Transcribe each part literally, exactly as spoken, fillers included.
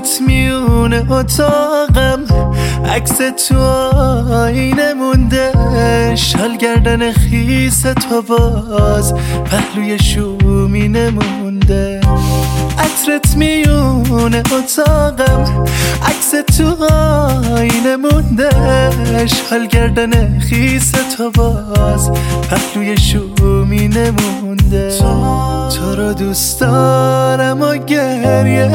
عطرت میونه اتاقم، عکس تو آینه مونده، شال گردن خیس تو باز پهلوی شومینه مونده. عطرت میونه اتاقم، عکس تو آینه مونده، شال گردن خیس تو باز پهلوی شومینه مونده. تو رو دوست دارم و گریه،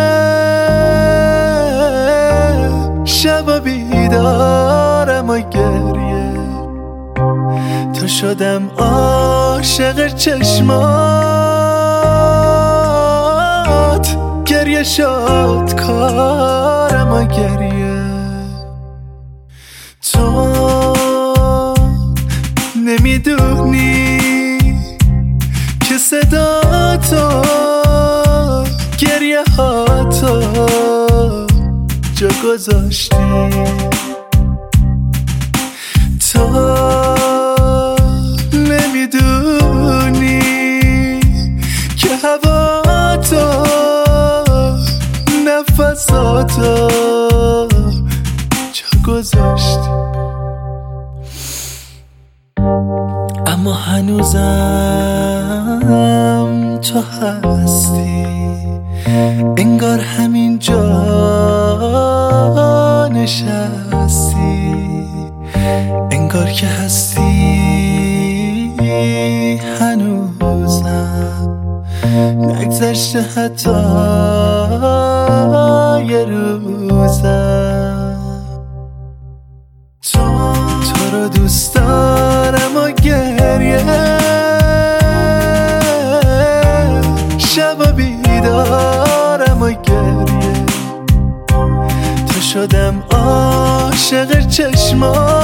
شب بیدارم و گریه، تو شدم عاشق چشمات، گریه شد کارم و گریه. تو نمیدونی که صدا تو گریه ها تو جا گذاشتی. تو نمیدونی که هوا تو نفساتو جا گذاشتی. اما هنوزم تو هستی، انگار همین جا نشستی، انگار که هستی هنوزم، نگذشته حتی یه روزم. تو تو رو دوست دارم و گریه، شب بیدارم و گریه، تو شدم عاشق چشمات،